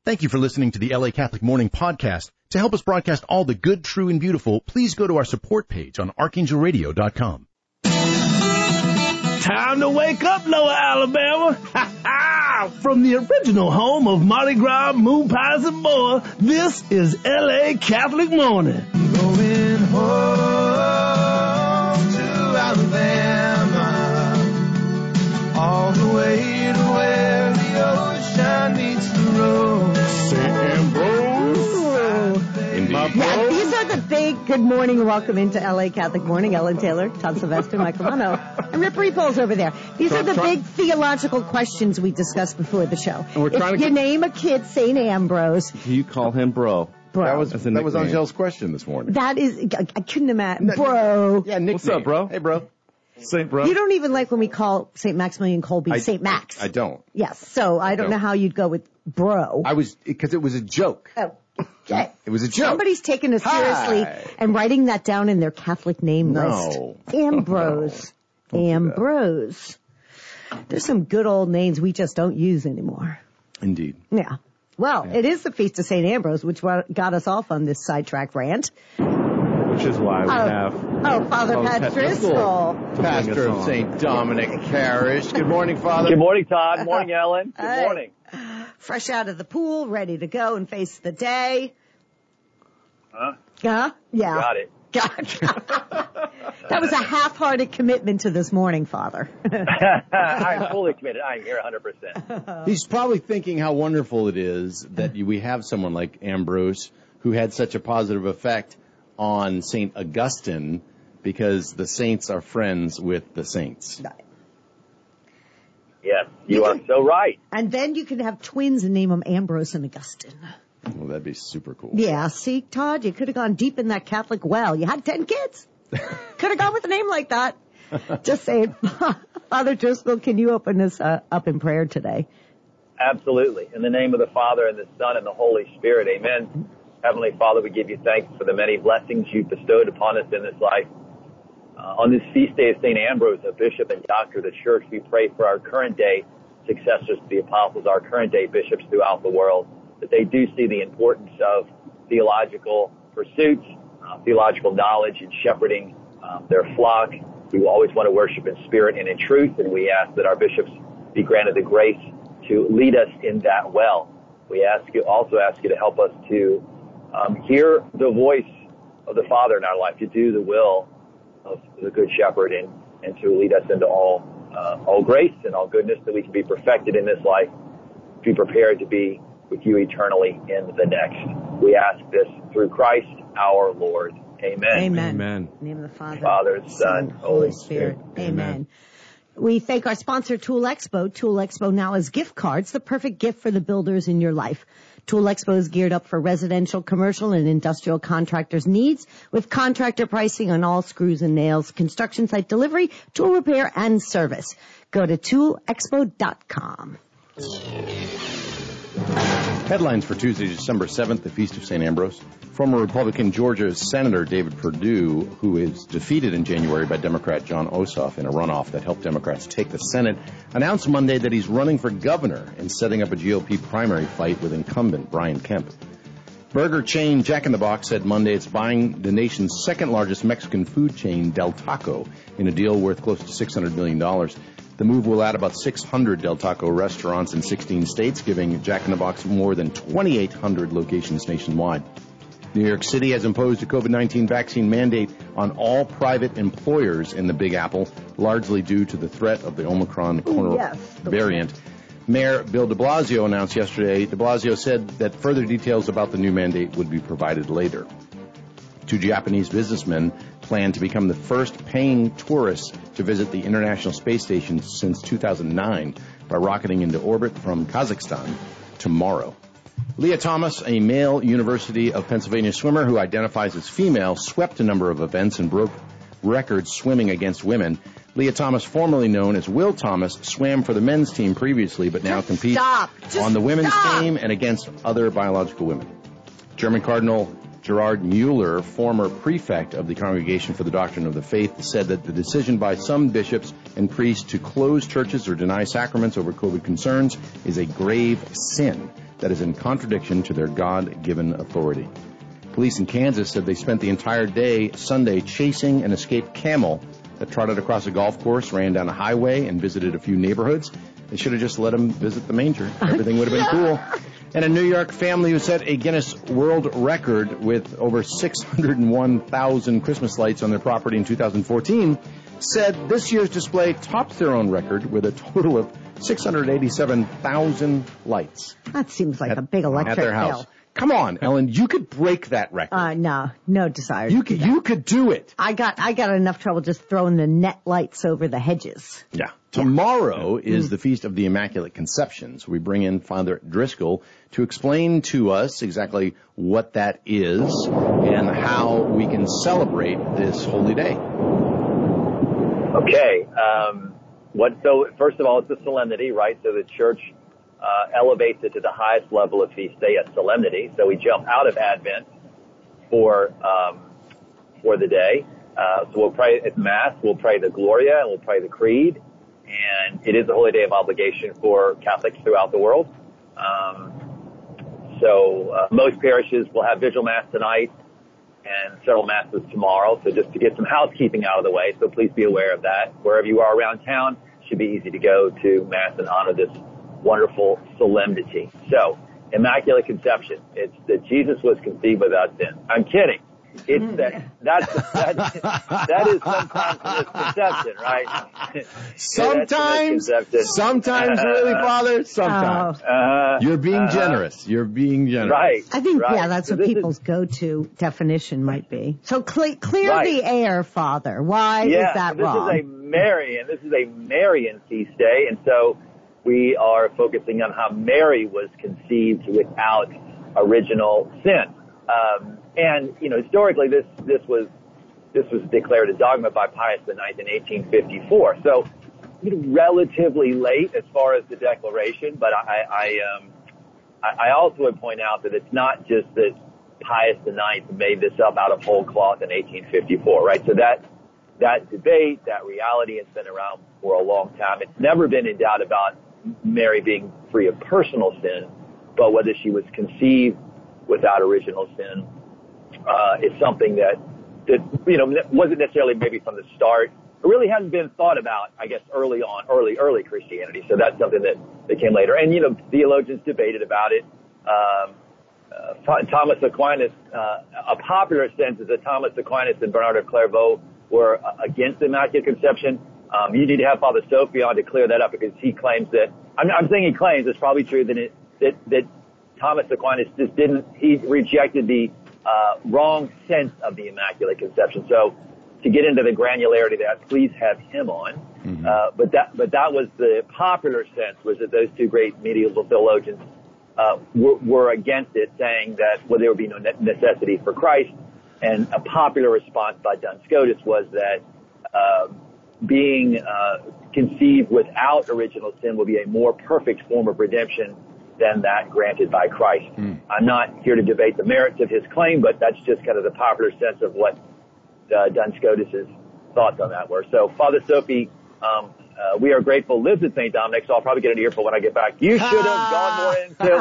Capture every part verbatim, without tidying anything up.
Thank you for listening to the L A Catholic Morning Podcast. To help us broadcast all the good, true, and beautiful, please go to our support page on archangel radio dot com. Time to wake up, Lower Alabama. Ha ha! From the original home of Mardi Gras, moon pies, and more, this is L A Catholic Morning. Going home to Alabama, all the way to where the ocean meets the road. Saint Ambrose. In my yeah, these are the big good morning and welcome into L A Catholic Morning. Ellen Taylor, Todd Sylvester, Mike Romano, and Rip Repol's over there. These try, are the try. big theological questions we discussed before the show. And we're if trying you to get... name a kid Saint Ambrose, you call him bro. Bro. That was, that was Angel's question this morning. That is, I, I couldn't imagine. Bro. Yeah, nickname. What's up, bro? Hey, bro. Saint Bro. You don't even like when we call Saint Maximilian Kolbe Saint Max. I don't. Yes, so I don't, I don't know how you'd go with bro. I was, because it was a joke. Oh. Okay. It was a joke. Somebody's taking it seriously Hi. and writing that down in their Catholic name no. list. Ambrose. No. Ambrose. There's some good old names we just don't use anymore. Indeed. Yeah. Well, yeah. It is the Feast of Saint Ambrose, which got us off on this sidetrack rant. Which is why we oh. have... Oh, Father Father Pat Driscoll. Pastor of Saint Dominic Parish. Good morning, Father. Good morning, Todd. Good morning, Ellen. Good hey. morning. Fresh out of the pool, ready to go and face the day. Huh? Huh? Yeah. Got it. That was a half-hearted commitment to this morning, Father. I'm fully committed. I'm here one hundred percent. He's probably thinking how wonderful it is that we have someone like Ambrose who had such a positive effect on Saint Augustine because the saints are friends with the saints. Yes, you, you are can, so right. And then you can have twins and name them Ambrose and Augustine. Well, that'd be super cool. Yeah, see, Todd, you could have gone deep in that Catholic well. You had ten kids. Could have gone with a name like that. Just saying. Father Driscoll, can you open us uh, up in prayer today? Absolutely. In the name of the Father, and the Son, and the Holy Spirit, amen. Heavenly Father, we give you thanks for the many blessings you've bestowed upon us in this life. Uh, on this feast day of Saint Ambrose, a bishop and doctor of the Church, we pray for our current day successors to the apostles, our current day bishops throughout the world, that they do see the importance of theological pursuits, uh, theological knowledge, and shepherding um, their flock. We will always want to worship in spirit and in truth, and we ask that our bishops be granted the grace to lead us in that well. We ask you, also ask you to help us to um, hear the voice of the Father in our life, to do the will of the Good Shepherd, and, and to lead us into all uh, all grace and all goodness, that we can be perfected in this life, be prepared to be with you eternally in the next. We ask this through Christ our Lord. Amen. Amen. Amen. In the name of the Father, Father, Son, Son Holy Spirit. Spirit. Amen. Amen. We thank our sponsor, Tool Expo. Tool Expo now has gift cards, the perfect gift for the builders in your life. Tool Expo is geared up for residential, commercial, and industrial contractors' needs with contractor pricing on all screws and nails, construction site delivery, tool repair, and service. Go to tool expo dot com. Headlines for Tuesday, December seventh, the Feast of Saint Ambrose. Former Republican Georgia Senator David Perdue, who is defeated in January by Democrat Jon Ossoff in a runoff that helped Democrats take the Senate, announced Monday that he's running for governor and setting up a G O P primary fight with incumbent Brian Kemp. Burger chain Jack in the Box said Monday it's buying the nation's second-largest Mexican food chain, Del Taco, in a deal worth close to six hundred million dollars. The move will add about six hundred Del Taco restaurants in sixteen states, giving Jack in the Box more than twenty-eight hundred locations nationwide. New York City has imposed a COVID nineteen vaccine mandate on all private employers in the Big Apple, largely due to the threat of the Omicron Ooh, yes. variant. Mayor Bill de Blasio announced yesterday, de Blasio said that further details about the new mandate would be provided later. Two Japanese businessmen plan to become the first paying tourists to visit the International Space Station since two thousand nine by rocketing into orbit from Kazakhstan tomorrow. Leah Thomas, a male University of Pennsylvania swimmer who identifies as female, swept a number of events and broke records swimming against women. Leah Thomas, formerly known as Will Thomas, swam for the men's team previously, but now Just competes stop. Just on the women's stop. team and against other biological women. German Cardinal Gerard Mueller, former prefect of the Congregation for the Doctrine of the Faith, said that the decision by some bishops and priests to close churches or deny sacraments over COVID concerns is a grave sin. that is in contradiction to their God-given authority. Police in Kansas said they spent the entire day Sunday chasing an escaped camel that trotted across a golf course, ran down a highway, and visited a few neighborhoods. They should have just let him visit the manger. Everything would have been cool. And a New York family who set a Guinness World Record with over six hundred one thousand Christmas lights on their property in two thousand fourteen said this year's display topped their own record with a total of six hundred eighty-seven thousand lights. That seems like at, a big electric at their house. bill. Come on, Ellen, you could break that record. Uh, no, no desire. You could, you could do it. I got, I got enough trouble just throwing the net lights over the hedges. Yeah. Tomorrow yeah. is mm. the Feast of the Immaculate Conception. So we bring in Father Driscoll to explain to us exactly what that is and how we can celebrate this holy day. Okay. Um, what? So first of all, it's a solemnity, right? So the church uh, elevates it to the highest level of feast day, a solemnity. So we jump out of Advent for um, for the day. Uh, so we'll pray at Mass, we'll pray the Gloria, and we'll pray the Creed. And it is a holy day of obligation for Catholics throughout the world. Um, so uh, most parishes will have Vigil Mass tonight and several Masses tomorrow. So just to get some housekeeping out of the way, so please be aware of that. Wherever you are around town, it should be easy to go to Mass and honor this wonderful solemnity. So, Immaculate Conception. It's that Jesus was conceived without sin. I'm kidding. It's that, that's, that's, that is sometimes a misconception, right? Sometimes, sometimes really, Father, sometimes. Oh. Uh, You're being uh, generous. You're being generous. Right. I think, right. yeah, that's so what this people's is, go-to definition might be. So cle- clear right. the air, Father. Why yeah, is that this wrong? This is a Marian, this is a Marian feast day, and so we are focusing on how Mary was conceived without original sin. Um, and, you know, historically, this, this was, this was declared a dogma by Pius the Ninth in eighteen fifty-four. So, you know, relatively late as far as the declaration, but I, I, um, I, I also would point out that it's not just that Pius the Ninth made this up out of whole cloth in eighteen fifty-four, right? So that, that debate, that reality has been around for a long time. It's never been in doubt about Mary being free of personal sin, but whether she was conceived without original sin uh, is something that, that, you know, wasn't necessarily maybe from the start. It really hadn't been thought about, I guess, early on, early, early Christianity. So that's something that, that came later. And, you know, theologians debated about it. Um, uh, Thomas Aquinas, uh, a popular sense is that Thomas Aquinas and Bernard of Clairvaux were against the Immaculate Conception. Um, you need to have Father Sophie on to clear that up because he claims that, I'm, I'm saying he claims, it's probably true that it, that, that Thomas Aquinas just didn't, he rejected the, uh, wrong sense of the Immaculate Conception. So to get into the granularity of that, please have him on. Mm-hmm. Uh, but that, but that was the popular sense, was that those two great medieval theologians, uh, were, were against it, saying that, well, there would be no necessity for Christ. And a popular response by Duns Scotus was that, uh, being uh, conceived without original sin will be a more perfect form of redemption than that granted by Christ. Mm. I'm not here to debate the merits of his claim, but that's just kind of the popular sense of what uh, Duns Scotus's thoughts on that were. So, Father Sophie, um, uh, we are grateful, lives at Saint Dominic, so I'll probably get an earful when I get back. You should have gone more into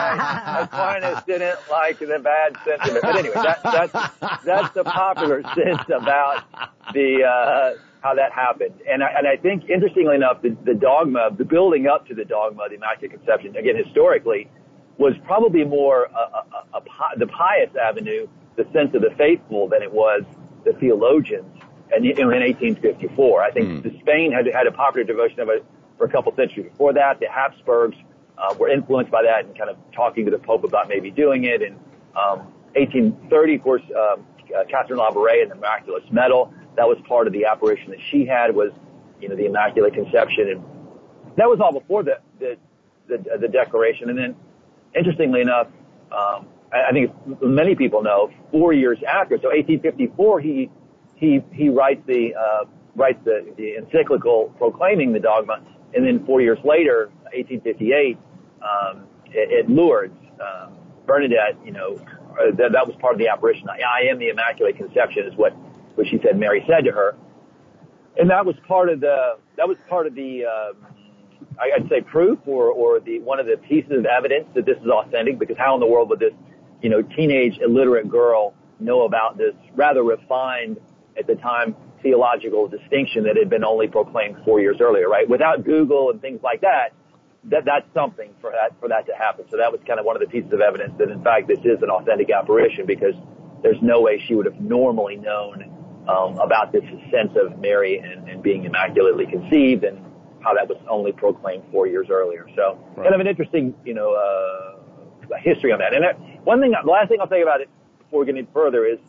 why Aquinas didn't like the bad sentiment. But anyway, that, that's, that's the popular sense about the, uh, how that happened. And I, and I think, interestingly enough, the, the dogma, the building up to the dogma of the Immaculate Conception, again, historically, was probably more a, a, a, a, the pious avenue, the sense of the faithful, than it was the theologians. And in eighteen fifty-four, I think mm. Spain had had a popular devotion of it for a couple centuries before that. The Habsburgs uh, were influenced by that and kind of talking to the Pope about maybe doing it. And um, eighteen thirty, of course, um, uh, Catherine Labouré and the Miraculous Medal, that was part of the apparition that she had, was, you know, the Immaculate Conception. And that was all before the the, the, the declaration. And then, interestingly enough, um, I, I think many people know, four years after, so eighteen fifty-four, he he he writes the uh, writes the, the encyclical proclaiming the dogma, and then four years later, eighteen fifty-eight, um, at, at Lourdes, um, Bernadette, you know, uh, that, that was part of the apparition. I, I am the Immaculate Conception, is what what she said Mary said to her, and that was part of the that was part of the uh, I'd say proof or, or the, one of the pieces of evidence that this is authentic, because how in the world would this, you know, teenage illiterate girl know about this rather refined at the time theological distinction that had been only proclaimed four years earlier, right? Without Google and things like that, that that's something for that, for that to happen. So that was kind of one of the pieces of evidence that in fact this is an authentic apparition, because there's no way she would have normally known um, about this sense of Mary and, and being immaculately conceived, and how that was only proclaimed four years earlier. So right. Kind of an interesting, you know, uh, history on that. And that, one thing, the last thing I'll say about it before we get any further is,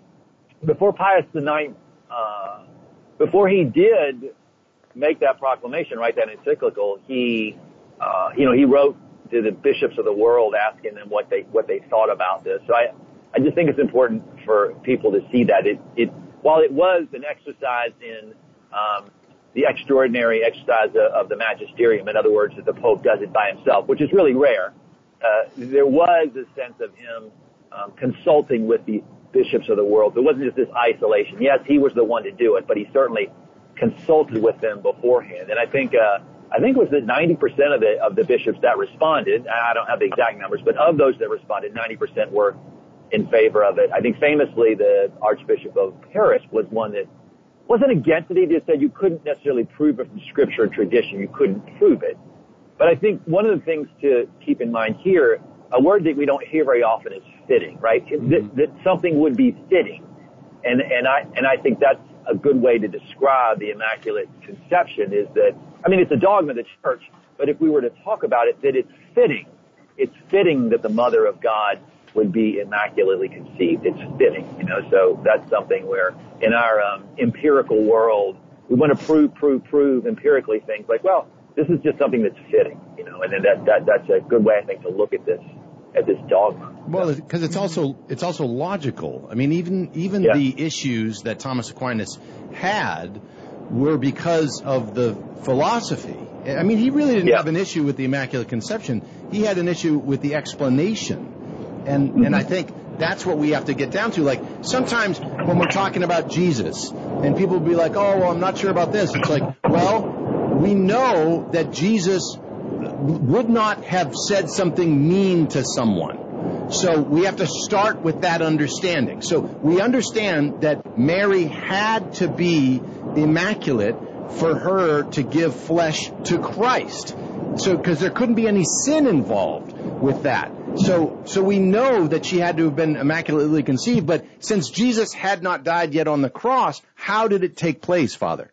before Pius the Ninth, uh, before he did make that proclamation, write that encyclical, he, uh, you know, he wrote to the bishops of the world asking them what they, what they thought about this. So I, I just think it's important for people to see that it, it, while it was an exercise in, um, the extraordinary exercise of the magisterium, in other words, that the Pope does it by himself, which is really rare, uh, there was a sense of him um, consulting with the bishops of the world. There wasn't just this isolation. Yes, he was the one to do it, but he certainly consulted with them beforehand. And I think, uh, I think it was that ninety percent of the, of the bishops that responded, I don't have the exact numbers, but of those that responded, ninety percent were in favor of it. I think famously the Archbishop of Paris was one that wasn't against it. He just said you couldn't necessarily prove it from scripture and tradition. You couldn't prove it. But I think one of the things to keep in mind here, a word that we don't hear very often is fitting, right? Mm-hmm. That, that something would be fitting. And, and I, and I think that's a good way to describe the Immaculate Conception is that, I mean, it's a dogma of the church, but if we were to talk about it, that it's fitting. It's fitting that the Mother of God would be immaculately conceived. It's fitting, you know, so that's something where in our um, empirical world, we want to prove, prove, prove empirically things like, well, this is just something that's fitting, you know, and then that, that, that's a good way, I think, to look at this, at this dogma. Well, because it's also, it's also logical. I mean, even, even yeah. the issues that Thomas Aquinas had were because of the philosophy. I mean, he really didn't yeah. have an issue with the Immaculate Conception. He had an issue with the explanation. And, mm-hmm. and I think that's what we have to get down to. Like, sometimes when we're talking about Jesus, and people will be like, oh, well, I'm not sure about this. It's like, well, we know that Jesus would not have said something mean to someone. So we have to start with that understanding. So we understand that Mary had to be immaculate for her to give flesh to Christ. So, because there couldn't be any sin involved with that. So, so we know that she had to have been immaculately conceived, but since Jesus had not died yet on the cross, how did it take place, Father?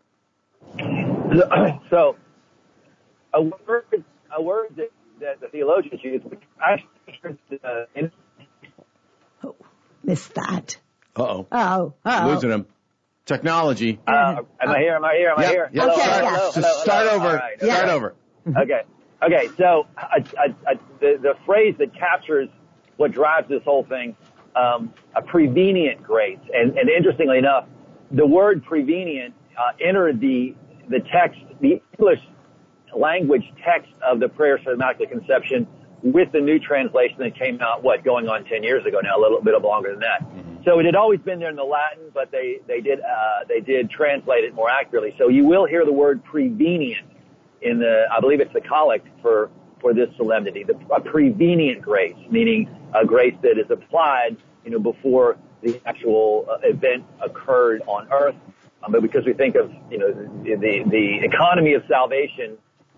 So, a word, a word that, that the theologians use, which actually, uh, in- oh, missed that. Uh-oh. Oh, oh. Losing him. Technology. Uh, am I here? Am I here? Am I yep, here? Yep. Hello, okay, hello, yeah. hello, Just hello, start hello. over. Right. Start okay. over. Okay. Okay. So uh, uh, uh, the, the phrase that captures what drives this whole thing, um, a prevenient grace. And, and interestingly enough, the word prevenient uh, entered the the text, the English language text of the prayers for the Immaculate Conception with the new translation that came out, what, going on ten years ago now, a little bit longer than that. Mm-hmm. So it had always been there in the Latin, but they, they did, uh, they did translate it more accurately. So you will hear the word prevenient in the, I believe it's the collect for, for this solemnity, the, a prevenient grace, meaning a grace that is applied, you know, before the actual uh, event occurred on earth. Um, but because we think of, you know, the, the, the economy of salvation,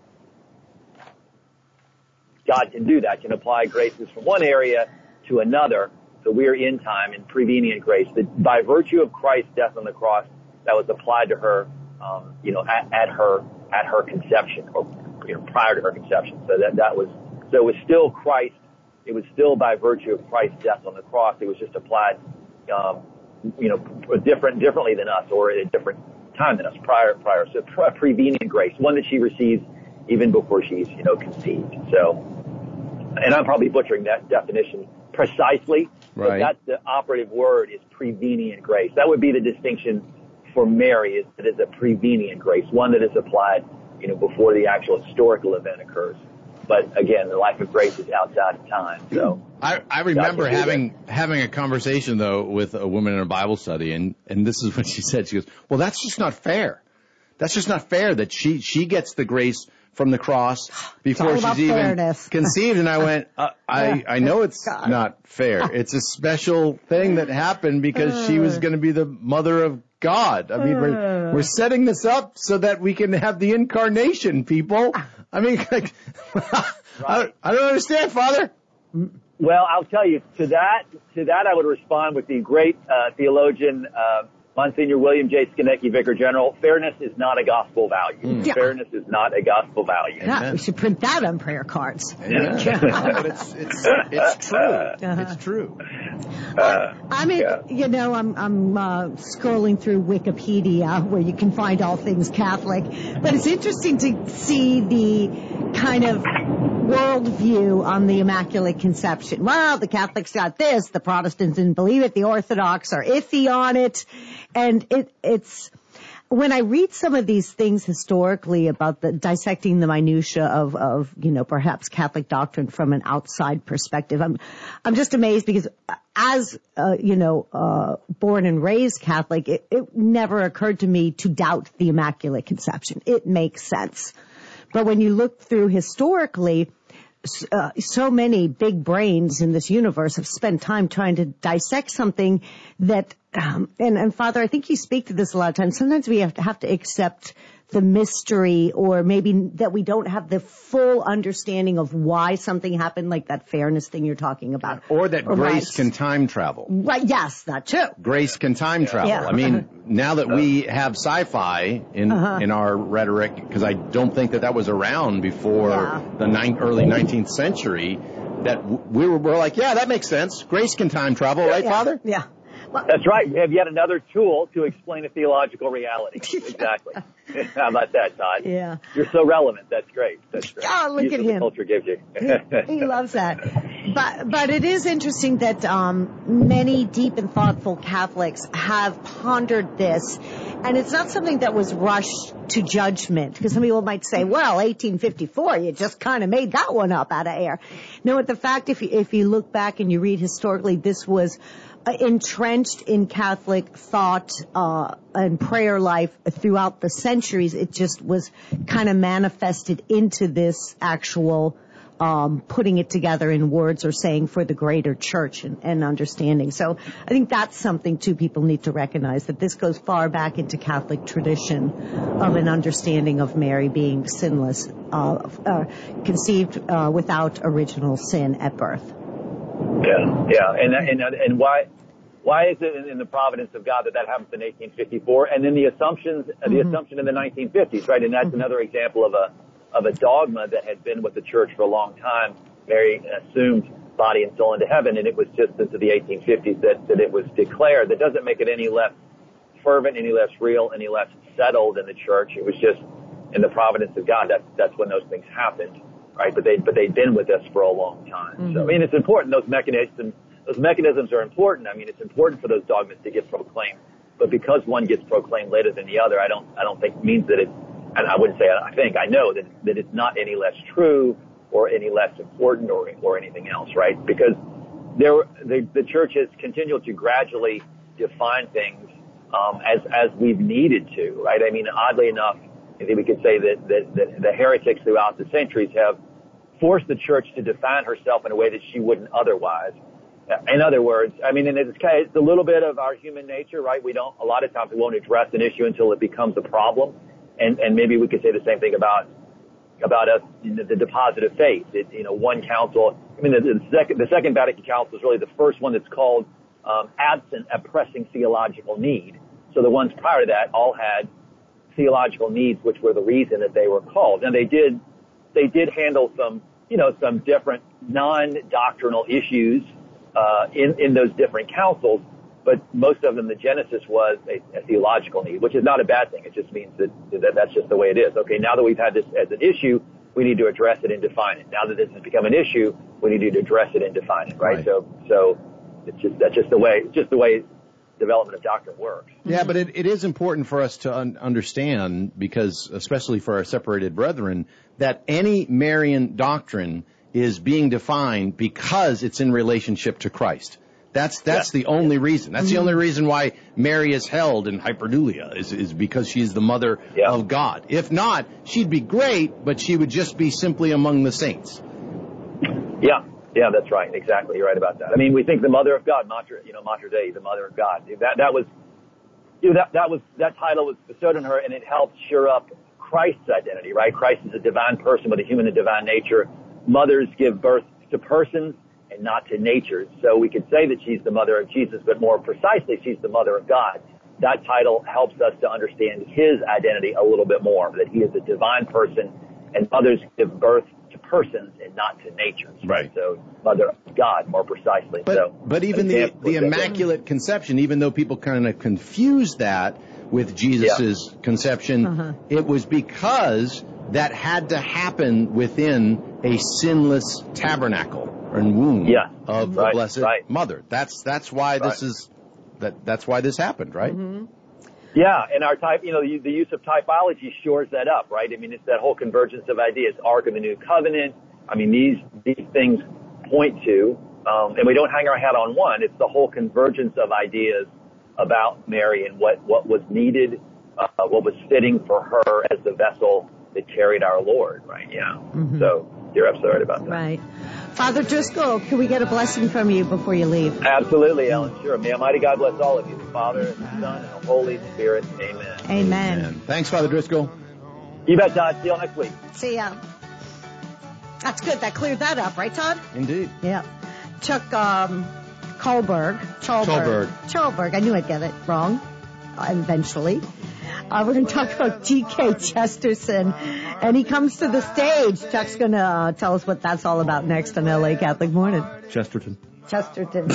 God can do that, can apply graces from one area to another. So we are in time in prevenient grace that by virtue of Christ's death on the cross that was applied to her, um, you know, at, at her, at her conception or, you know, prior to her conception. So that, that was, so it was still Christ. It was still by virtue of Christ's death on the cross. It was just applied, um, you know, different, differently than us or at a different time than us prior, prior. So a prevenient grace, one that she receives even before she's, you know, conceived. So, and I'm probably butchering that definition precisely, right. But that's the operative word is prevenient grace. That would be the distinction for Mary, is that it's a prevenient grace, one that is applied, you know, before the actual historical event occurs. But again, the life of grace is outside of time. So I, I remember having that. having a conversation though with a woman in a Bible study, and and this is what she said. She goes, "Well, that's just not fair. That's just not fair that she she gets the grace from the cross before all about she's even fairness. conceived. And I went, uh, I, I know it's God. not fair. It's a special thing that happened because she was going to be the mother of God. I mean, we're, we're setting this up so that we can have the incarnation, people. I mean, like, I, I don't understand, Father. Well, I'll tell you, to that, to that I would respond with the great uh, theologian, uh, Monsignor William J. Skonecki, Vicar General. Fairness is not a gospel value. Mm. Fairness is not a gospel value. Yeah, we should print that on prayer cards. Yeah. Yeah. But it's, it's, it's true. Uh-huh. It's true. Uh, I mean, yeah. you know, I'm, I'm uh, scrolling through Wikipedia where you can find all things Catholic, but it's interesting to see the kind of worldview on the Immaculate Conception. Well, the Catholics got this, the Protestants didn't believe it, the Orthodox are iffy on it, and it, it's, when I read some of these things historically about the dissecting the minutia of, of, you know, perhaps Catholic doctrine from an outside perspective, I'm, I'm just amazed because as, uh, you know, uh, born and raised Catholic, it, it never occurred to me to doubt the Immaculate Conception. It makes sense. But when you look through historically, uh, so many big brains in this universe have spent time trying to dissect something that, um, and, and Father, I think you speak to this a lot of times. Sometimes we have to have to accept the mystery, or maybe that we don't have the full understanding of why something happened, like that fairness thing you're talking about. Or that or grace right. can time travel. Right, yes, that too. Grace can time yeah. travel. Yeah. I mean, now that we have sci-fi in uh-huh. in our rhetoric, because I don't think that that was around before yeah. the ni- early nineteenth century, that we were, we're like, yeah, that makes sense. Grace can time travel, right, yeah. Father? Yeah. That's right. You have yet another tool to explain a theological reality. Exactly. How about that, Todd? Yeah. You're so relevant. That's great. That's great. Oh, look Use at what him. The culture gives you. he, he loves that. But but it is interesting that um, many deep and thoughtful Catholics have pondered this, and it's not something that was rushed to judgment, because some people might say, well, eighteen fifty-four, you just kind of made that one up out of air. No, the fact, if you, if you look back and you read historically, this was entrenched in Catholic thought uh and prayer life throughout the centuries. It just was kind of manifested into this actual um putting it together in words or saying for the greater church and, and understanding. So I think that's something too people need to recognize, that this goes far back into Catholic tradition of an understanding of Mary being sinless, uh, uh conceived uh, without original sin at birth. Yeah, yeah, and and and why why is it in the providence of God that that happens in eighteen fifty-four, and then the assumptions mm-hmm. the assumption in the nineteen fifties, right? And that's mm-hmm. another example of a of a dogma that had been with the church for a long time. Mary assumed body and soul into heaven, and it was just into the eighteen fifties that that it was declared. That doesn't make it any less fervent, any less real, any less settled in the church. It was just in the providence of God. That's that's when those things happened. Right, but they but they've been with us for a long time. Mm-hmm. So I mean, it's important. Those mechanisms those mechanisms are important. I mean, it's important for those dogmas to get proclaimed. But because one gets proclaimed later than the other, I don't I don't think means that it. And I wouldn't say I think I know that that it's not any less true or any less important or or anything else. Right, because there the the church has continued to gradually define things um, as as we've needed to. Right, I mean, oddly enough, I think we could say that, that, that the heretics throughout the centuries have forced the church to define herself in a way that she wouldn't otherwise. In other words, I mean, in this case, it's a little bit of our human nature, right? We don't, a lot of times we won't address an issue until it becomes a problem. And, and maybe we could say the same thing about, about us, you know, the deposit of faith. It, you know, one council, I mean, the, the second, the second Vatican Council is really the first one that's called, um, absent a pressing theological need. So the ones prior to that all had theological needs, which were the reason that they were called. And they did, they did handle some, you know, some different non-doctrinal issues, uh, in, in those different councils, but most of them, the genesis was a, a theological need, which is not a bad thing. It just means that, that that's just the way it is. Okay, now that we've had this as an issue, we need to address it and define it. Now that this has become an issue, we need to address it and define it, right? right. So, so it's just, that's just the way, just the way development of doctrine works. Yeah, but it, it is important for us to un- understand, because especially for our separated brethren, that any Marian doctrine is being defined because it's in relationship to Christ. That's that's Yeah. the only reason. That's the only reason why Mary is held in hyperdulia is is because she's the mother Yeah. of God. If not, she'd be great, but she would just be simply among the saints. Yeah, yeah, that's right. Exactly. You're right about that. I mean, we think the mother of God, Mater, you know, Mater Dei, the mother of God. That that was, you know, that that was that title was bestowed on her, and it helped sure up Christ's identity. Right? Christ is a divine person with a human and divine nature. Mothers give birth to persons and not to natures. So we could say that she's the mother of Jesus, but more precisely, she's the mother of God. That title helps us to understand his identity a little bit more, that he is a divine person, and mothers give birth to persons and not to natures. Right. So mother of God, more precisely. But so, but even the the Immaculate Conception, even though people kind of confuse that with Jesus's Yeah. conception, Uh-huh. it was because that had to happen within a sinless tabernacle and womb Yeah. of the Right, Blessed right. Mother. That's that's why this Right. is that that's why this happened, right? Mm-hmm. Yeah, and our type, you know, the, the use of typology shores that up, right? I mean, it's that whole convergence of ideas, Ark of the New Covenant. I mean, these these things point to, um, and we don't hang our hat on one. It's the whole convergence of ideas about Mary and what what was needed, uh, what was fitting for her as the vessel that carried our Lord, right? Yeah. Mhm. So you're absolutely right about that. Right. Father Driscoll, can we get a blessing from you before you leave? Absolutely, Ellen. Sure. May Almighty God bless all of you, the Father, and the Son, and the Holy Spirit. Amen. Amen. And thanks, Father Driscoll. You bet, Todd. See you all next week. See ya. That's good. That cleared that up, right, Todd? Indeed. Yeah. Chuck um, Kohlberg. Chalberg. Chalberg. I knew I'd get it wrong uh, eventually. Uh, we're going to talk about D K Chesterton, and he comes to the stage. Chuck's going to uh, tell us what that's all about next on L A Catholic Morning. Chesterton. Chesterton.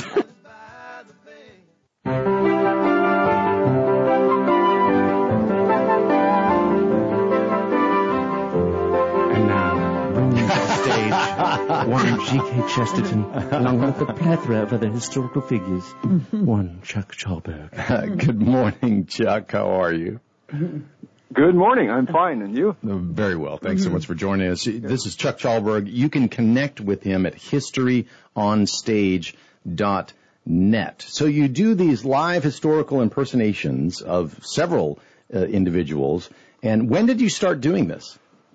And now, bringing to the stage, one G K Chesterton, along with a plethora of other historical figures. One Chuck Chalberg. Good morning, Chuck. How are you? Good morning. I'm fine. And you? Very well. Thanks so much for joining us. This is Chuck Chalberg. You can connect with him at history on stage dot net. So you do these live historical impersonations of several uh, individuals. And when did you start doing this?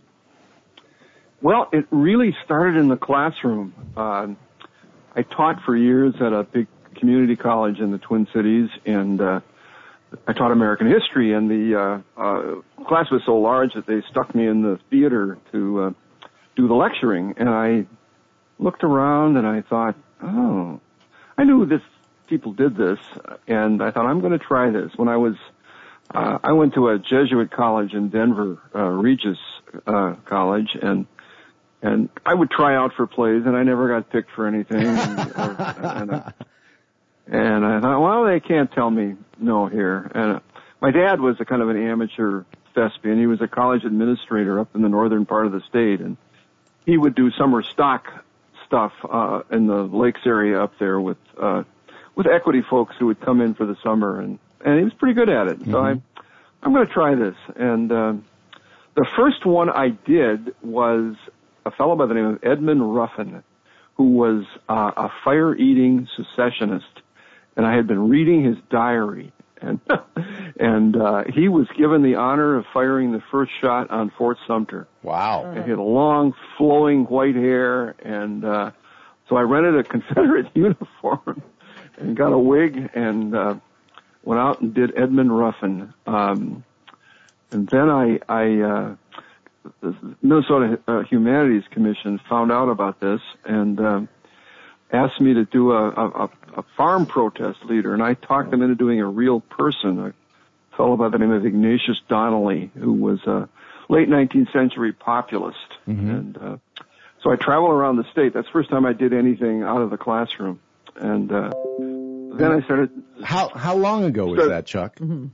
Well, it really started in the classroom. Uh, I taught for years at a big community college in the Twin Cities, and uh, I taught American history, and the uh, uh, class was so large that they stuck me in the theater to uh, do the lecturing. And I looked around and I thought, oh, I knew this people did this, and I thought I'm going to try this. When I was, uh, I went to a Jesuit college in Denver, uh, Regis uh, College, and and I would try out for plays, and I never got picked for anything. And, or, and, uh, And I thought, well, they can't tell me no here. And uh, my dad was a kind of an amateur thespian. He was a college administrator up in the northern part of the state, and he would do summer stock stuff uh, in the lakes area up there with uh, with equity folks who would come in for the summer, and and he was pretty good at it. Mm-hmm. So I, I'm going to try this. And uh, the first one I did was a fellow by the name of Edmund Ruffin, who was uh, a fire-eating secessionist. And I had been reading his diary, and and uh, he was given the honor of firing the first shot on Fort Sumter. Wow. And he had long, flowing white hair, and uh, so I rented a Confederate uniform and got a wig and uh, went out and did Edmund Ruffin. Um, and then I, I uh, the Minnesota uh, Humanities Commission found out about this, and um, asked me to do a, a, a farm protest leader, and I talked them into doing a real person, a fellow by the name of Ignatius Donnelly, who was a late nineteenth century populist. Mm-hmm. And uh, so I traveled around the state. That's the first time I did anything out of the classroom. And uh, then I started... How how long ago was started, that, Chuck? Mm-hmm.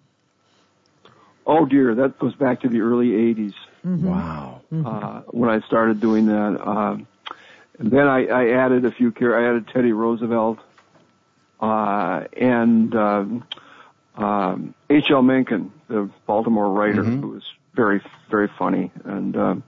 Oh, dear, that goes back to the early eighties. Mm-hmm. Wow. Uh, when I started doing that. Um, And then I, I added a few care. I added Teddy Roosevelt uh, and um, um, H L Mencken, the Baltimore writer, mm-hmm. who was very, very funny. And um,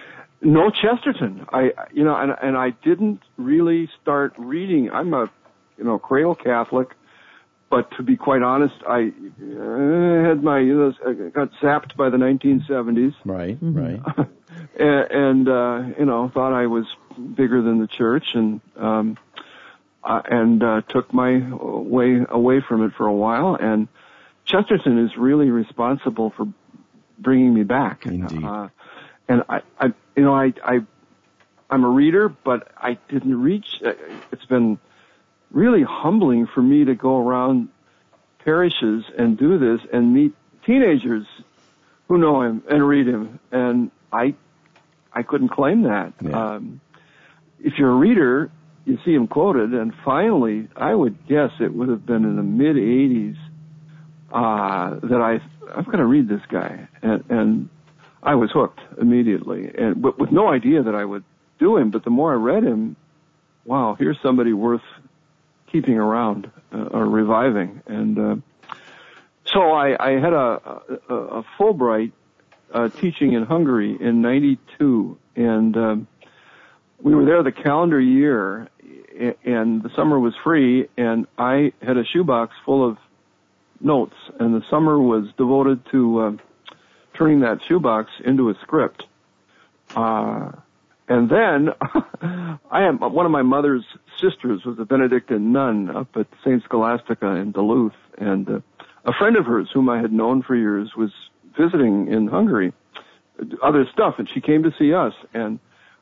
no Chesterton. I, you know, and, and I didn't really start reading. I'm a you know, cradle Catholic. But to be quite honest, I uh, had my, you know, I got zapped by the nineteen seventies. Right, right. and, and uh, you know, thought I was bigger than the church, and um, uh, and uh, took my way away from it for a while. And Chesterton is really responsible for bringing me back. Indeed. Uh, and I, I, you know, I, I, I'm a reader, but I didn't reach. Uh, it's been really humbling for me to go around parishes and do this and meet teenagers who know him and read him. And I, I couldn't claim that. Yeah. Um, if you're a reader, you see him quoted, and finally, I would guess it would have been in the mid eighties, uh, that I, I've got to read this guy. And, and I was hooked immediately, and but with no idea that I would do him. But the more I read him, wow, here's somebody worth keeping around uh, or reviving. And uh, so I, I had a, a, a Fulbright uh, teaching in Hungary in ninety-two, and um, we were there the calendar year, and the summer was free, and I had a shoebox full of notes, and the summer was devoted to uh, turning that shoebox into a script. Uh, And then, I am, one of my mother's sisters was a Benedictine nun up at Saint Scholastica in Duluth, and uh, a friend of hers whom I had known for years was visiting in Hungary, other stuff, and she came to see us, and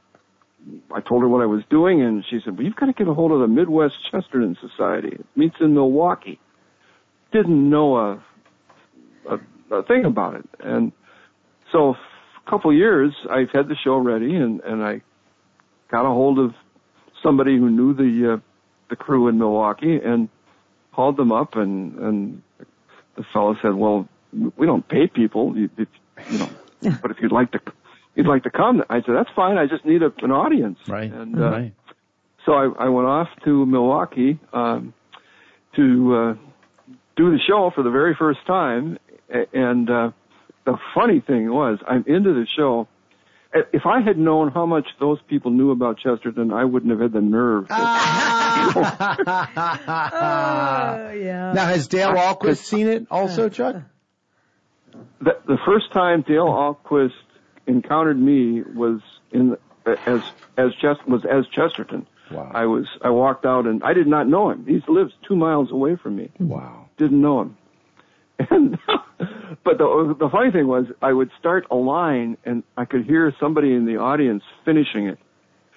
I told her what I was doing, and she said, well, you've got to get a hold of the Midwest Chesterton Society. It meets in Milwaukee. Didn't know a, a, a thing about it, and so couple years, I've had the show ready, and, and I got a hold of somebody who knew the uh, the crew in Milwaukee and called them up, and, and the fellow said, "Well, we don't pay people, you, if, you know, but if you'd like to, you'd like to come." I said, "That's fine. I just need a, an audience." Right. And uh, right. so I, I went off to Milwaukee um, to uh, do the show for the very first time, and. Uh, The funny thing was, I'm into the show. If I had known how much those people knew about Chesterton, I wouldn't have had the nerve. To, Oh, yeah. Now, has Dale Ahlquist seen it also, Chuck? the, the first time Dale Ahlquist encountered me was in as as Chest, was as Chesterton. Wow. I was I walked out, and I did not know him. He lives two miles away from me. Wow. Didn't know him. And but the the funny thing was, I would start a line, and I could hear somebody in the audience finishing it.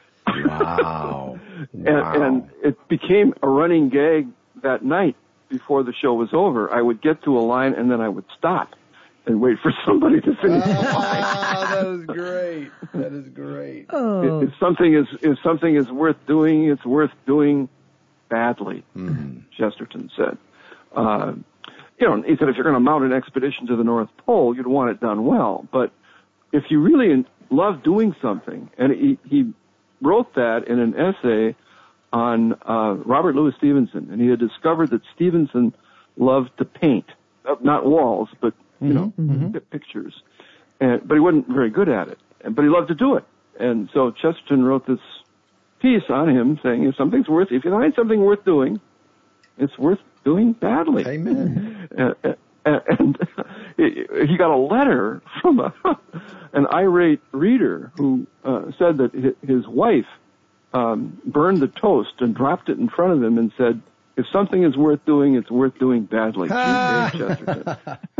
Wow. and, wow. and it became a running gag that night before the show was over. I would get to a line, and then I would stop and wait for somebody to finish the line. Oh, that is great. That is great. Oh. If something is if something is worth doing, it's worth doing badly. Mm-hmm. Chesterton said. Uh, You know, he said if you're going to mount an expedition to the North Pole, you'd want it done well. But if you really love doing something, and he, he wrote that in an essay on uh, Robert Louis Stevenson, and he had discovered that Stevenson loved to paint, uh, not walls, but you know, mm-hmm. pictures. And but he wasn't very good at it. And, but he loved to do it. And so Chesterton wrote this piece on him saying, if something's worth, if you find something worth doing, it's worth doing badly. Amen. And, and, and he got a letter from a, an irate reader who uh, said that his wife um, burned the toast and dropped it in front of him and said, if something is worth doing, it's worth doing badly. Chesterton.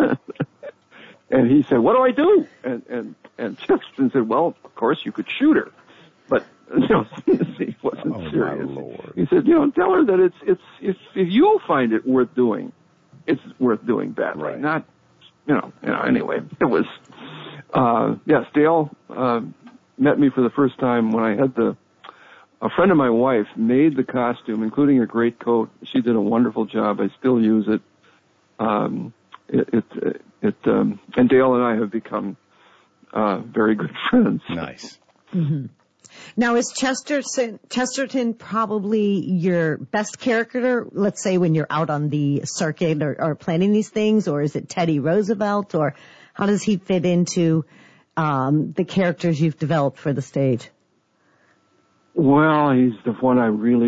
And he said, what do I do? And, and, and Chesterton said, well, of course, you could shoot her. But, you know, he wasn't Oh, serious. my Lord. He said, you know, tell her that it's, it's, if, if you find it worth doing, it's worth doing badly. Right. Not, you know, you know, anyway, it was, uh, yes, Dale, uh, met me for the first time when I had the, a friend of my wife made the costume, including her great coat. She did a wonderful job. I still use it. Um, it, it, it, um, and Dale and I have become, uh, very good friends. Nice. Mm-hmm. Now, is Chesterton, Chesterton probably your best character, let's say, when you're out on the circuit or, or planning these things, or is it Teddy Roosevelt, or how does he fit into um, the characters you've developed for the stage? Well, he's the one I really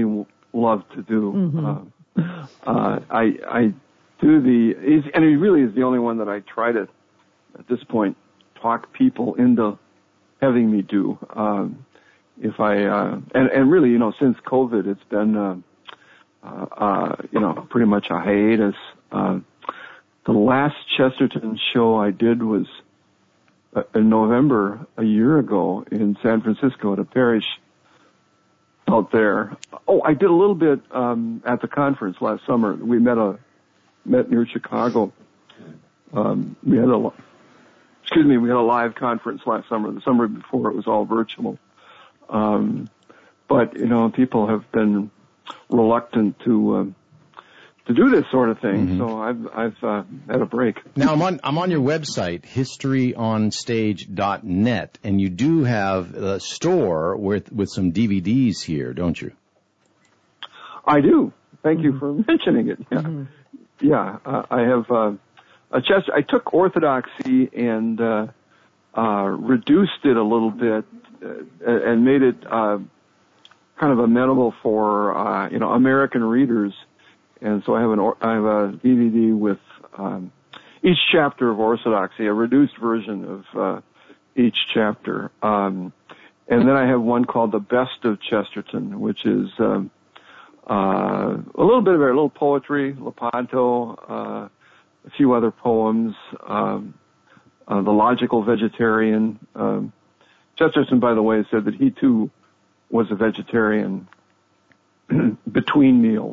love to do. Mm-hmm. Uh, uh, I I do the, he's, and he really is the only one that I try to, at this point, talk people into having me do. Um, if I, uh, and, and really, you know, since COVID, it's been, uh, uh, uh, you know, pretty much a hiatus. Uh, the last Chesterton show I did was uh, in November a year ago in San Francisco at a parish out there. Oh, I did a little bit, um, at the conference last summer. We met a, met near Chicago. Um, we had a, excuse me, we had a live conference last summer. The summer before it was all virtual. Um, but, you know, people have been reluctant to, um, to do this sort of thing. Mm-hmm. So I've, I've, uh, had a break. Now I'm on, I'm on your website, history on stage dot net, and you do have a store with, with some D V Ds here, don't you? I do. Thank you for mentioning it. Yeah. Mm-hmm. Yeah, uh, I have, uh, a Chester, I took orthodoxy and, uh, uh, reduced it a little bit, uh, and made it, uh, kind of amenable for, uh, you know, American readers. And so I have an, I have a D V D with, um, each chapter of orthodoxy, a reduced version of, uh, each chapter. Um, and then I have one called The Best of Chesterton, which is, um, uh, a little bit of it, a little poetry, Lepanto, uh, a few other poems, um, uh, The Logical Vegetarian. Um, Chesterton, by the way, said that he too was a vegetarian between meals.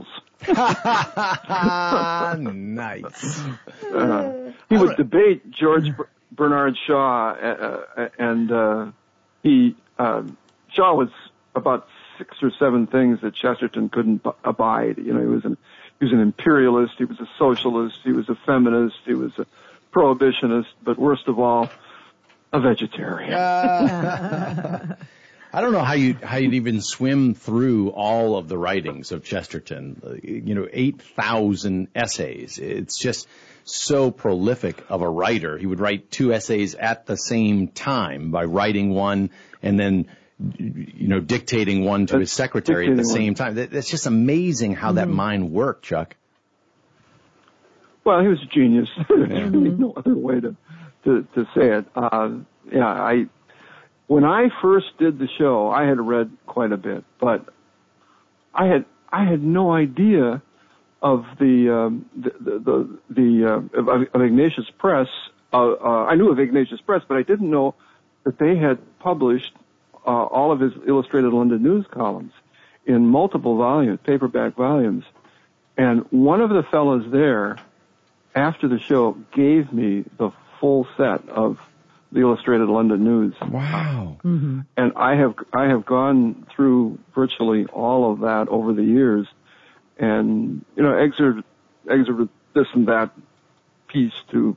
Nice. Uh, he would debate George Bernard Shaw, uh, and uh, he uh, Shaw was about six or seven things that Chesterton couldn't abide. You know, he was an he was an imperialist, he was a socialist, he was a feminist, he was a prohibitionist, but worst of all, a vegetarian. Uh, I don't know how you how you'd even swim through all of the writings of Chesterton. You know, eight thousand essays. It's just so prolific of a writer. He would write two essays at the same time by writing one and then, you know, dictating one to his secretary at the same time. That's just amazing how that mind worked, Chuck. Well, he was a genius. There's really no other way to to, to say it. Uh, yeah, I when I first did the show, I had read quite a bit, but I had I had no idea of the um, the the, the, the uh, of, of Ignatius Press. Uh, uh, I knew of Ignatius Press, but I didn't know that they had published uh, all of his Illustrated London News columns in multiple volumes, paperback volumes. And one of the fellows there, after the show, gave me the full set of the Illustrated London News. Wow. Mm-hmm. And I have I have gone through virtually all of that over the years, and you know, excerpt excerpt this and that piece to.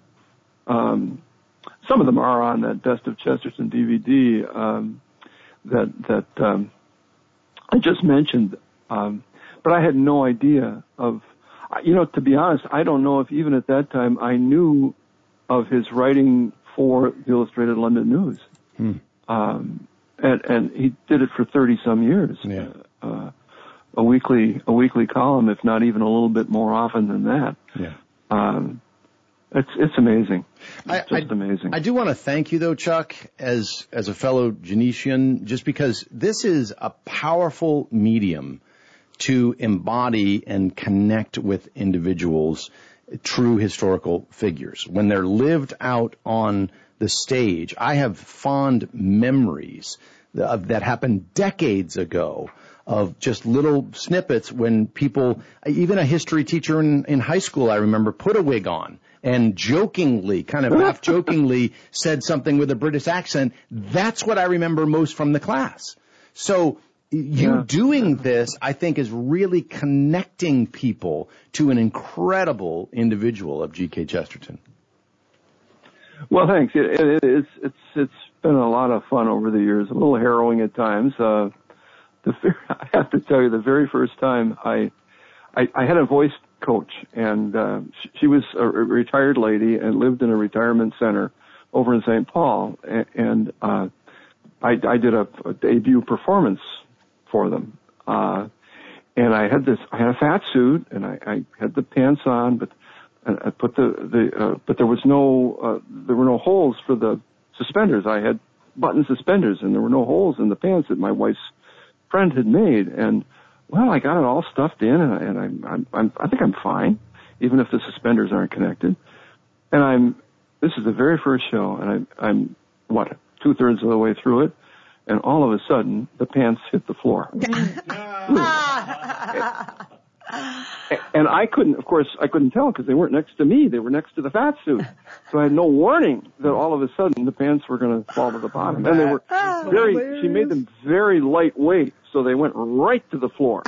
Um, some of them are on that Best of Chesterton D V D um, that that um, I just mentioned, um, but I had no idea of. You know, to be honest, I don't know if even at that time I knew of his writing for the Illustrated London News. Hmm. Um, and, and he did it for thirty some years. Yeah. Uh, a weekly, a weekly column, if not even a little bit more often than that. Yeah. Um, it's, it's amazing. It's I, just I, amazing. I do want to thank you though, Chuck, as, as a fellow Genetian, just because this is a powerful medium to embody and connect with individuals, true historical figures. When they're lived out on the stage, I have fond memories of, that happened decades ago of just little snippets when people, even a history teacher in, in high school, I remember, put a wig on and jokingly, kind of half jokingly said something with a British accent. That's what I remember most from the class. So, You yeah. doing this, I think, is really connecting people to an incredible individual of G K Chesterton. Well, thanks. It, it, it's it's it's been a lot of fun over the years. A little harrowing at times. Uh, the I have to tell you, the very first time I I, I had a voice coach, and uh, she, she was a retired lady and lived in a retirement center over in Saint Paul, and, and uh, I, I did a, a debut performance for them. Uh, and I had this, I had a fat suit, and I, I had the pants on, but I put the the, uh, but there was no, uh, there were no holes for the suspenders. I had button suspenders, and there were no holes in the pants that my wife's friend had made. And well, I got it all stuffed in, and, I, and I'm, I'm, I'm, I think I'm fine, even if the suspenders aren't connected. And I'm, this is the very first show, and I'm, I'm what, two thirds of the way through it, and all of a sudden the pants hit the floor. And I couldn't, of course, I couldn't tell because they weren't next to me. They were next to the fat suit. So I had no warning that all of a sudden the pants were going to fall to the bottom. And they were very, she made them very lightweight, so they went right to the floor.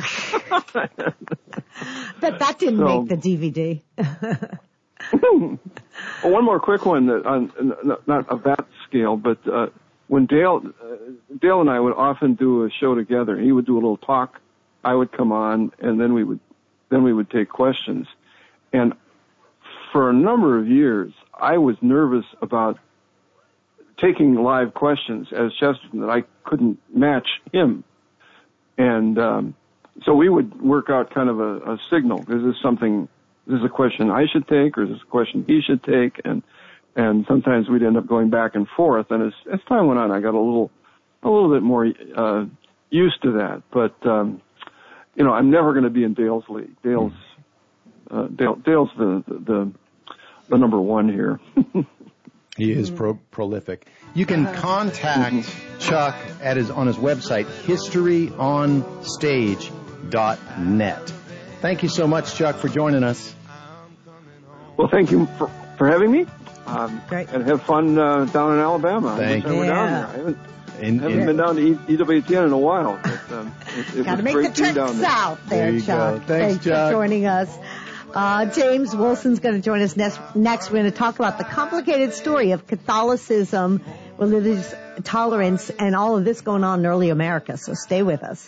But that didn't so, make the D V D. Well, one more quick one, that on, not of that scale, but uh, when Dale, uh, Dale and I would often do a show together. He would do a little talk, I would come on, and then we would then we would take questions. And for a number of years, I was nervous about taking live questions as Chesterton, that I couldn't match him. And um, so we would work out kind of a, a signal. Is this something, is this a question I should take, or is this a question he should take? And and sometimes we'd end up going back and forth. And as, as time went on, I got a little a little bit more uh, used to that. But um, you know, I'm never going to be in Dale's league. Dale's uh, Dale, Dale's the, the the number one here. He is pro- prolific. You can contact Chuck at his on his website, history on stage dot net. Thank you so much, Chuck, for joining us. Well, thank you for, for having me. Um, Great. And have fun uh, down in Alabama. Thank you. We're Yeah. down here. I haven't, In, haven't in, been down to E W T N in a while. But, um, it, it Got to was make great the being trip down there. south there, There you Chuck. go. Thanks, Chuck. for joining us. Uh, James Wilson's going to join us next. Next, we're going to talk about the complicated story of Catholicism, religious tolerance, and all of this going on in early America. So stay with us.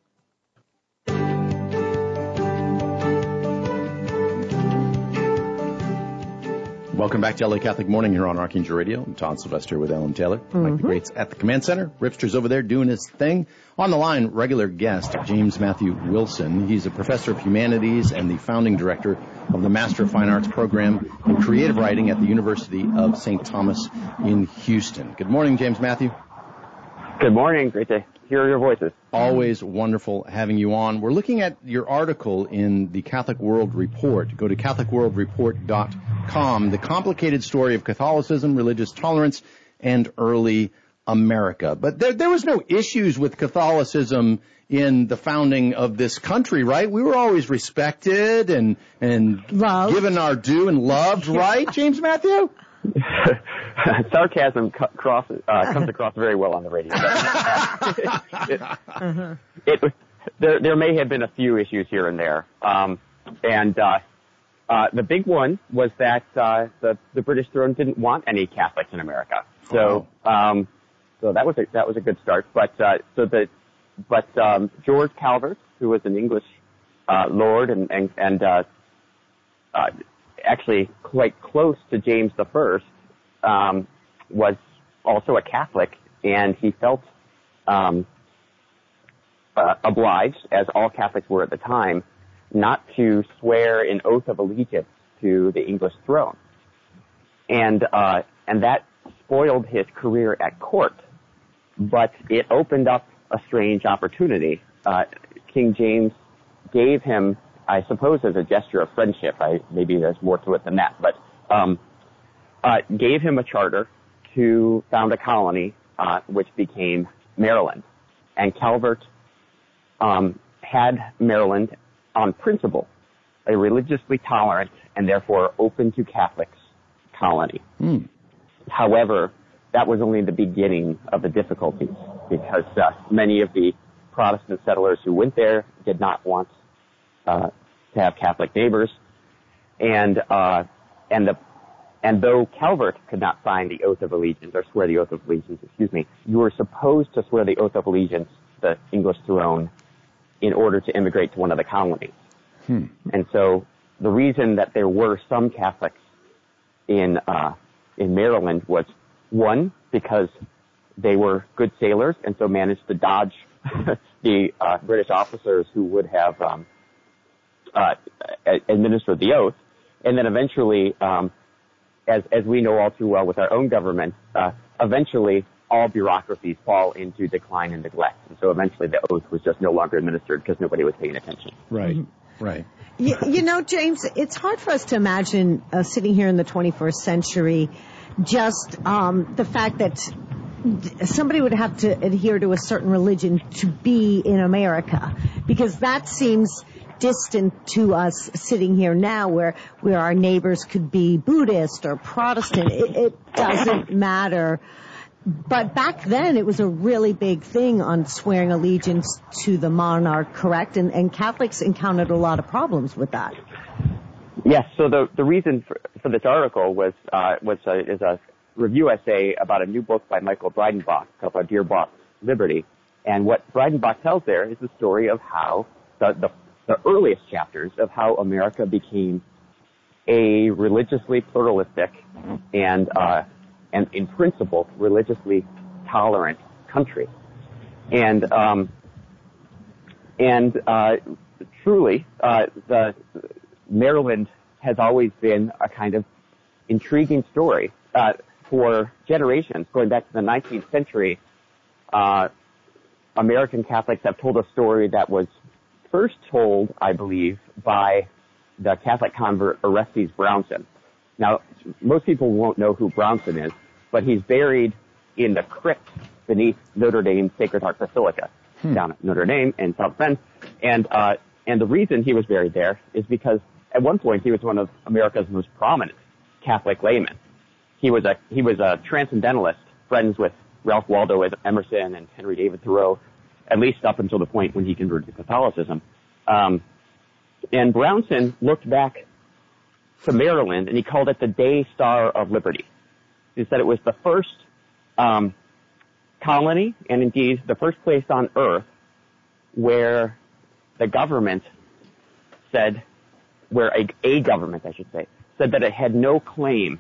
Welcome back to L A Catholic Morning here on Archangel Radio. I'm Todd Sylvester with Ellen Taylor. Mm-hmm. Mike the Great's at the command center. Ripster's over there doing his thing. On the line, regular guest, James Matthew Wilson. He's a professor of humanities and the founding director of the Master of Fine Arts program in creative writing at the University of Saint Thomas in Houston. Good morning, James Matthew. Good morning. Great to hear your voices. Always wonderful having you on. We're looking at your article in the Catholic World Report. Go to catholic world report dot com. The complicated story of Catholicism, religious tolerance, and early America. But there, there was no issues with Catholicism in the founding of this country, right? We were always respected and and Loved. given our due and loved, right, James Matthew? Sarcasm co- cross, uh, comes across very well on the radio. it, Uh-huh. it, there, there may have been a few issues here and there, um, and uh, uh, the big one was that uh, the, the British throne didn't want any Catholics in America. So, um, so that was a, that was a good start. But uh, so the but um, George Calvert, who was an English uh, lord and and, and uh, uh, actually quite close to James the First, um, was also a Catholic, and he felt um, uh, obliged, as all Catholics were at the time, not to swear an oath of allegiance to the English throne, and uh, and that spoiled his career at court. But it opened up a strange opportunity. Uh, King James gave him, I suppose, as a gesture of friendship, I, maybe there's more to it than that, but um, uh, gave him a charter to found a colony, uh, which became Maryland. And Calvert um, had Maryland on principle, a religiously tolerant and therefore open to Catholics colony. Mm. However, that was only the beginning of the difficulties, because uh, many of the Protestant settlers who went there did not want uh, to have Catholic neighbors, and uh, and the and though Calvert could not sign the oath of allegiance or swear the oath of allegiance, excuse me, you were supposed to swear the oath of allegiance to the English throne in order to immigrate to one of the colonies. Hmm. And so the reason that there were some Catholics in uh, in Maryland was, one, because they were good sailors and so managed to dodge the uh, British officers who would have um, uh, administered the oath, and then eventually, um, as as we know all too well with our own government, uh, eventually all bureaucracies fall into decline and neglect, and so eventually the oath was just no longer administered because nobody was paying attention. Right, right. You, you know, James, it's hard for us to imagine uh, sitting here in the twenty-first century, just um, the fact that somebody would have to adhere to a certain religion to be in America, because that seems distant to us sitting here now, where where our neighbors could be Buddhist or Protestant. It, it doesn't matter. But back then, it was a really big thing on swearing allegiance to the monarch, correct? And, and Catholics encountered a lot of problems with that. Yes. So the the reason for, for this article was uh, was a, is a review essay about a new book by Michael Breidenbach called Our Dear Bought Liberty. And what Breidenbach tells there is the story of how the, the the earliest chapters of how America became a religiously pluralistic and uh, and in principle religiously tolerant country, and um, and uh, truly uh, the Maryland has always been a kind of intriguing story uh, for generations, going back to the nineteenth century. Uh, American Catholics have told a story that was first told, I believe, by the Catholic convert Orestes Brownson. Now, most people won't know who Brownson is, but he's buried in the crypt beneath Notre Dame Sacred Heart Basilica hmm. down at Notre Dame in South Bend. And, uh, and the reason he was buried there is because at one point he was one of America's most prominent Catholic laymen. He was a, he was a transcendentalist, friends with Ralph Waldo Emerson and Henry David Thoreau, at least up until the point when he converted to Catholicism. Um, and Brownson looked back to Maryland and he called it the Day Star of Liberty. He said it was the first um, colony, and indeed the first place on earth where the government said, where a, a government, I should say, said that it had no claim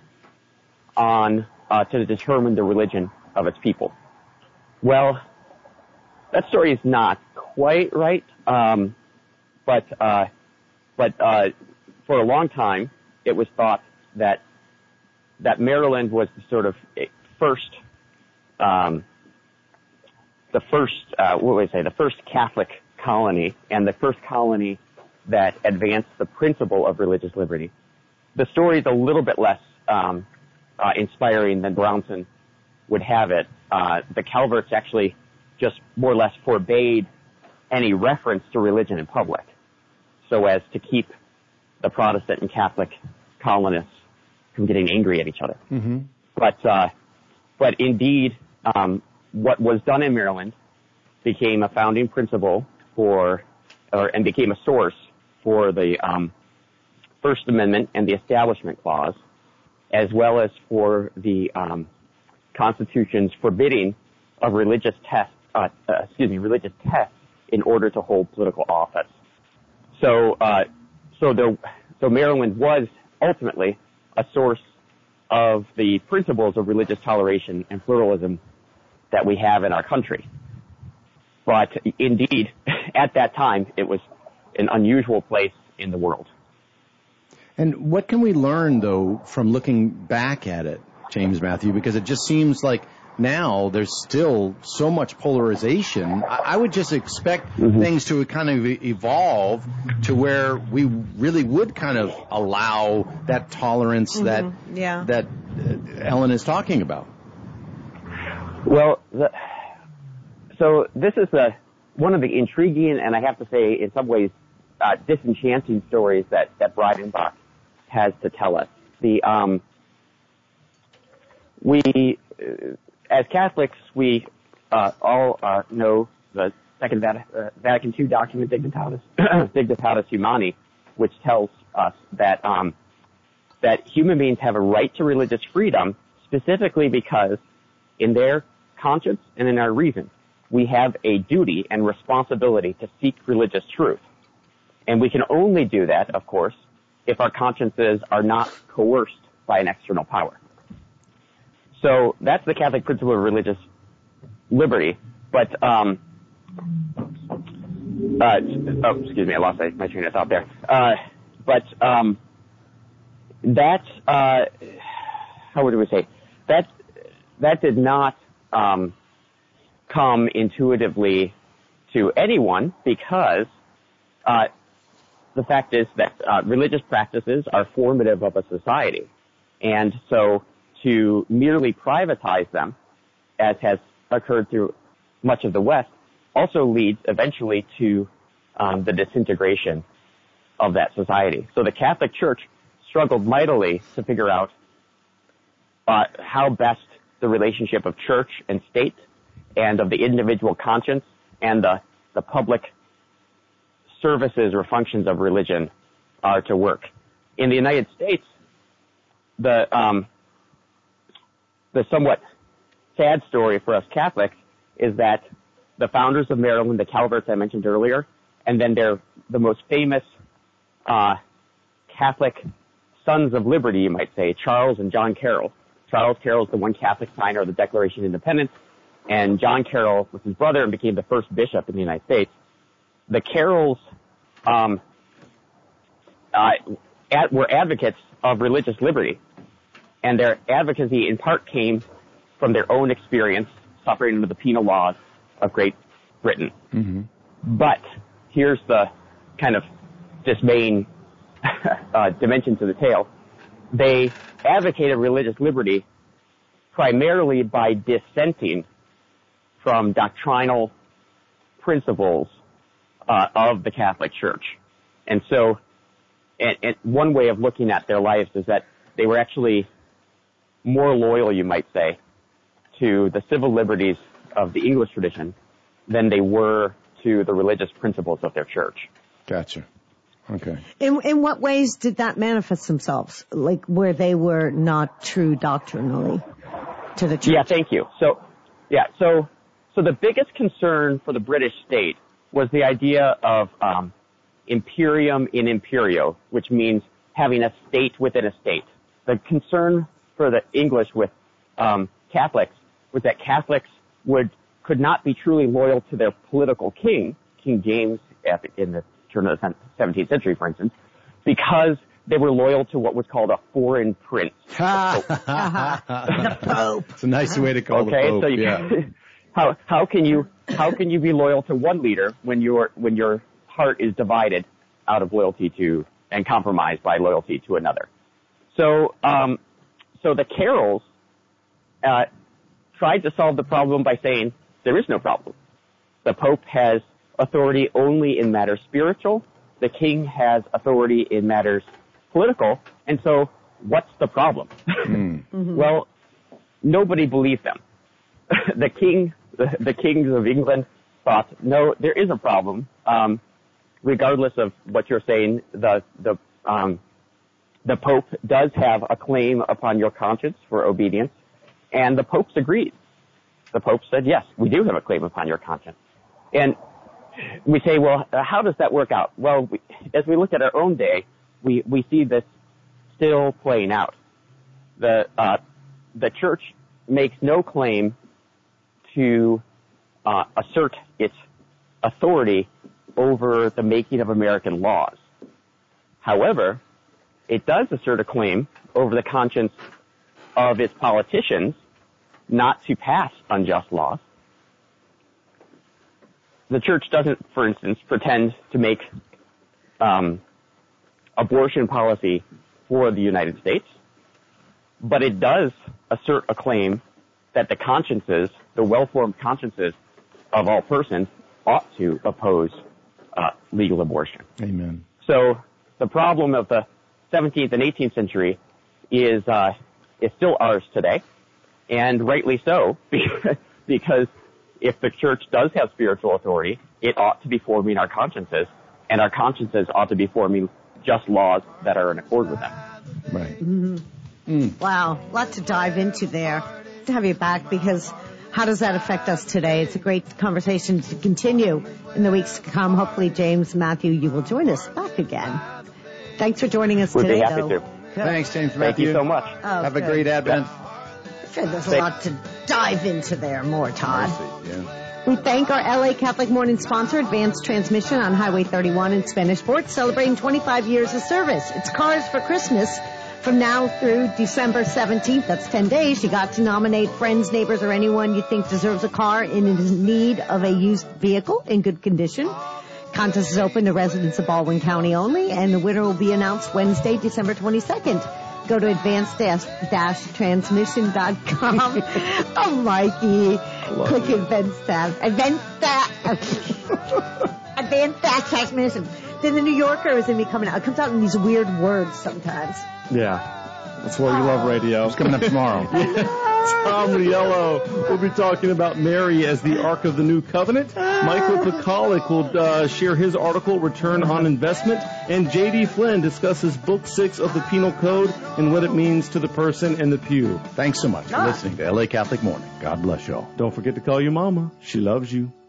on uh, to determine the religion of its people. Well, that story is not quite right, um, but uh, but uh, for a long time it was thought that that Maryland was the sort of first, um, the first, uh, what would I say, the first Catholic colony and the first colony that advanced the principle of religious liberty. The story is a little bit less um, uh, inspiring than Brownson would have it. Uh, the Calverts actually just more or less forbade any reference to religion in public, so as to keep the Protestant and Catholic colonists from getting angry at each other. Mm-hmm. But, uh, but indeed, um, what was done in Maryland became a founding principle for, or, and became a source for the, um, First Amendment and the Establishment Clause, as well as for the, um, Constitution's forbidding of religious tests, uh, uh, excuse me, religious tests in order to hold political office. So, uh, so there, so Maryland was ultimately a source of the principles of religious toleration and pluralism that we have in our country. But indeed, at that time, it was an unusual place in the world. And what can we learn, though, from looking back at it, James Matthew? Because it just seems like now there's still so much polarization. I, I would just expect mm-hmm. things to kind of evolve to where we really would kind of allow that tolerance mm-hmm. that yeah. that Ellen is talking about. Well, the, so this is a, one of the intriguing and I have to say in some ways uh, disenchanting stories that, that Breidenbach has to tell us. The um, we uh, as Catholics we uh, all uh, know the Second Vatican, uh, Vatican two document Dignitatis Dignitatis Humani, which tells us that um, that human beings have a right to religious freedom, specifically because in their conscience and in our reason, we have a duty and responsibility to seek religious truth. And we can only do that, of course, if our consciences are not coerced by an external power. So that's the Catholic principle of religious liberty. But um, Uh, oh, excuse me, I lost my train of thought there. Uh, but um, that, uh, how would we say, that that did not um, come intuitively to anyone, because uh, the fact is that uh, religious practices are formative of a society. And so to merely privatize them, as has occurred through much of the West, also leads eventually to um, the disintegration of that society. So the Catholic Church struggled mightily to figure out uh, how best the relationship of church and state and of the individual conscience and the, the public services or functions of religion are to work. In the United States, the um, the somewhat sad story for us Catholics is that the founders of Maryland, the Calverts I mentioned earlier, and then they're the most famous uh, Catholic sons of liberty, you might say, Charles and John Carroll. Charles Carroll is the one Catholic signer of the Declaration of Independence, and John Carroll was his brother and became the first bishop in the United States. The Carrolls um, uh, ad- were advocates of religious liberty, and their advocacy in part came from their own experience suffering under the penal laws of Great Britain. Mm-hmm. But here's the kind of dismaying uh, dimension to the tale. They advocated religious liberty primarily by dissenting from doctrinal principles uh, of the Catholic Church. And so and, and one way of looking at their lives is that they were actually more loyal, you might say, to the civil liberties of the English tradition than they were to the religious principles of their church. Gotcha. Okay. In in what ways did that manifest themselves? Like where they were not true doctrinally to the church? Yeah, thank you. So, yeah, so so the biggest concern for the British state was the idea of um, imperium in imperio, which means having a state within a state. The concern for the English with um, Catholics was that Catholics would could not be truly loyal to their political king, King James, at the, in the turn of the seventeenth century, for instance, because they were loyal to what was called a foreign prince. The Pope. The Pope. It's a nice way to call okay, the Pope. so you, yeah. how how can you how can you be loyal to one leader when your when your heart is divided out of loyalty to and compromised by loyalty to another? So um, so the Carrolls uh, tried to solve the problem by saying there is no problem. The Pope has authority only in matters spiritual. The king has authority in matters political. And so what's the problem? Mm. Mm-hmm. Well, nobody believed them. the king, the, the kings of England thought, no, there is a problem. Um, regardless of what you're saying, the, the, um, the Pope does have a claim upon your conscience for obedience. And the Popes agreed. The Pope said, yes, we do have a claim upon your conscience. And we say, well, how does that work out? Well, we, as we look at our own day, we, we see this still playing out. The, uh, the church makes no claim to uh, assert its authority over the making of American laws. However, it does assert a claim over the conscience of its politicians not to pass unjust laws. The church doesn't, for instance, pretend to make um, abortion policy for the United States, but it does assert a claim that the consciences, the well-formed consciences of all persons, ought to oppose uh, legal abortion. Amen. So the problem of the seventeenth and eighteenth century is uh, is still ours today, and rightly so, because if the church does have spiritual authority, it ought to be forming our consciences, and our consciences ought to be forming just laws that are in accord with them. Right. Mm-hmm. Mm. Wow, a lot to dive into there. To have you back, because how does that affect us today? It's a great conversation to continue in the weeks to come. Hopefully, James, Matthew, you will join us back again. Thanks for joining us We'd today, be happy though. to. Good. Thanks, James. Thank Matthew. you so much. Oh, Have good. a great Advent. Sure, there's a lot to dive into there more, Todd. Mercy, yeah. We thank our L A Catholic Morning sponsor, Advanced Transmission on Highway thirty-one in Spanish Fort, celebrating twenty-five years of service. It's Cars for Christmas. From now through December seventeenth, that's ten days, you got to nominate friends, neighbors, or anyone you think deserves a car and is in need of a used vehicle in good condition. Contest is open to residents of Baldwin County only, and the winner will be announced Wednesday, December twenty-second. Go to advanced transmission dot com. Oh, Mikey. Click Advanced Tab. Advanced Tab. Advanced Transmission. Then the New Yorker is going to be coming out. It comes out in these weird words sometimes. Yeah. That's why we love radio. It's coming up tomorrow. Tom Riello will be talking about Mary as the Ark of the New Covenant. Michael Pekalik will uh, share his article, Return on Investment. And J D Flynn discusses Book six of the Penal Code and what it means to the person in the pew. Thanks so much for listening to L A Catholic Morning. God bless y'all. Don't forget to call your mama. She loves you.